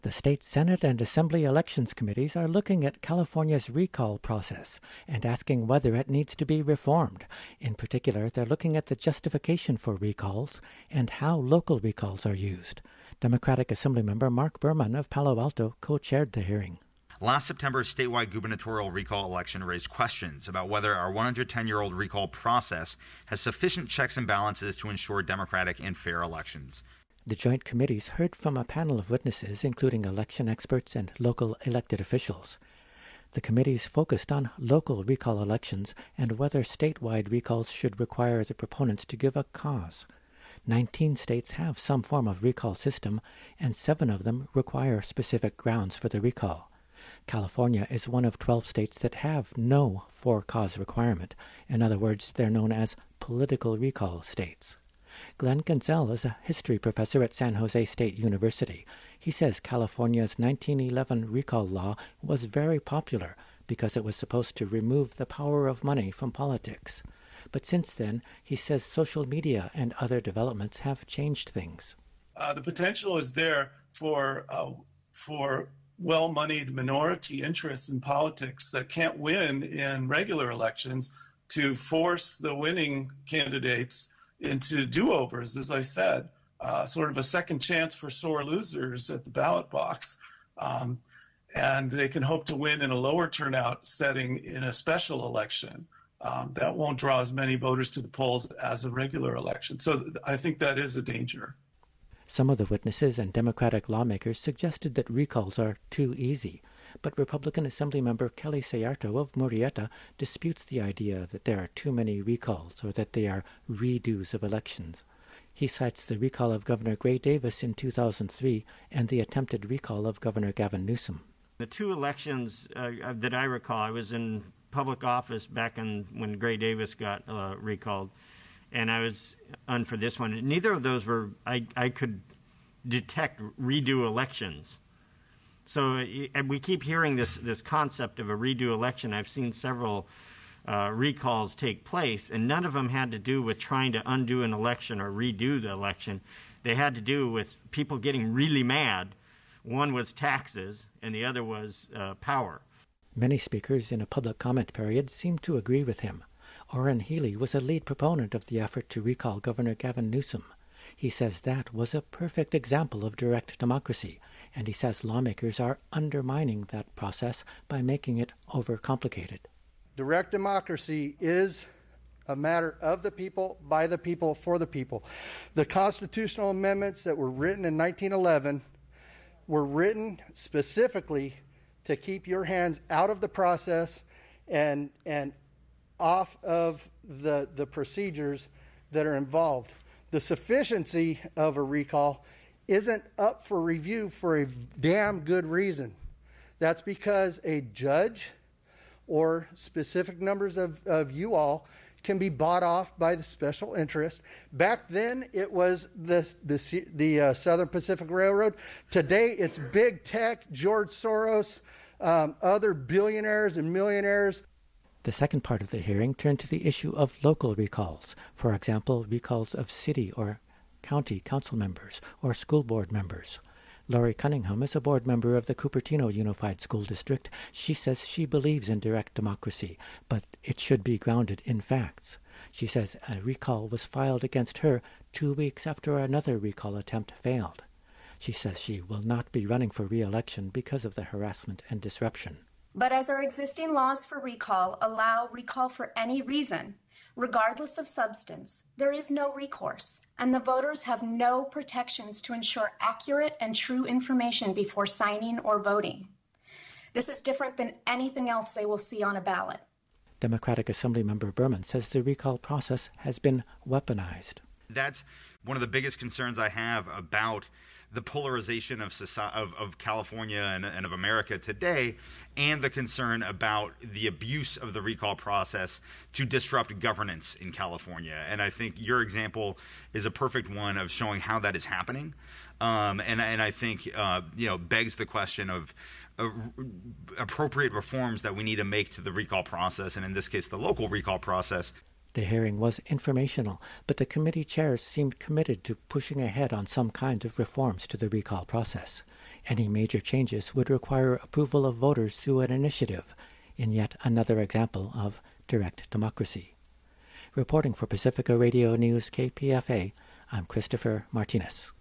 The state Senate and Assembly elections committees are looking at California's recall process and asking whether it needs to be reformed. In particular, they're looking at the justification for recalls and how local recalls are used. Democratic Assemblymember Mark Berman of Palo Alto co-chaired the hearing. Last September's statewide gubernatorial recall election raised questions about whether our 110-year-old recall process has sufficient checks and balances to ensure democratic and fair elections. The joint committees heard from a panel of witnesses, including election experts and local elected officials. The committees focused on local recall elections and whether statewide recalls should require the proponents to give a cause. 19 states have some form of recall system, and 7 of them require specific grounds for the recall. California is one of 12 states that have no for-cause requirement. In other words, they're known as political recall states. Glenn Gonzell is a history professor at San Jose State University. He says California's 1911 recall law was very popular because it was supposed to remove the power of money from politics. But since then, he says social media and other developments have changed things. The potential is there for well-moneyed minority interests in politics that can't win in regular elections to force the winning candidates into do-overs, as I said, sort of a second chance for sore losers at the ballot box. And they can hope to win in a lower turnout setting in a special election that won't draw as many voters to the polls as a regular election. So I think that is a danger. Some of the witnesses and Democratic lawmakers suggested that recalls are too easy, but Republican Assemblymember Kelly Sayarto of Murrieta disputes the idea that there are too many recalls or that they are redos of elections. He cites the recall of Governor Gray Davis in 2003 and the attempted recall of Governor Gavin Newsom. The 2 elections that I recall, I was in public office back when Gray Davis got recalled, and I was on for this one. Neither of those were, I could detect redo elections. So we keep hearing this concept of a redo election. I've seen several recalls take place, and none of them had to do with trying to undo an election or redo the election. They had to do with people getting really mad. One was taxes, and the other was power. Many speakers in a public comment period seemed to agree with him. Orrin Healy was a lead proponent of the effort to recall Governor Gavin Newsom. He says that was a perfect example of direct democracy, and he says lawmakers are undermining that process by making it overcomplicated. Direct democracy is a matter of the people, by the people, for the people. The constitutional amendments that were written in 1911 were written specifically to keep your hands out of the process and off of the procedures that are involved. The sufficiency of a recall isn't up for review for a damn good reason. That's because a judge or specific numbers of you all can be bought off by the special interest. Back then, it was the Southern Pacific Railroad. Today, it's big tech, George Soros, other billionaires and millionaires. The second part of the hearing turned to the issue of local recalls. For example, recalls of city or county council members or school board members. Lori Cunningham is a board member of the Cupertino Unified School District. She says she believes in direct democracy, but it should be grounded in facts. She says a recall was filed against her 2 weeks after another recall attempt failed. She says she will not be running for re-election because of the harassment and disruption. But as our existing laws for recall allow recall for any reason, regardless of substance, there is no recourse, and the voters have no protections to ensure accurate and true information before signing or voting. This is different than anything else they will see on a ballot. Democratic Assemblymember Berman says the recall process has been weaponized. That's one of the biggest concerns I have about the polarization of California and of America today, and the concern about the abuse of the recall process to disrupt governance in California. And I think your example is a perfect one of showing how that is happening. And I think begs the question of appropriate reforms that we need to make to the recall process, and in this case, the local recall process. The hearing was informational, but the committee chairs seemed committed to pushing ahead on some kind of reforms to the recall process. Any major changes would require approval of voters through an initiative, in yet another example of direct democracy. Reporting for Pacifica Radio News KPFA, I'm Christopher Martinez.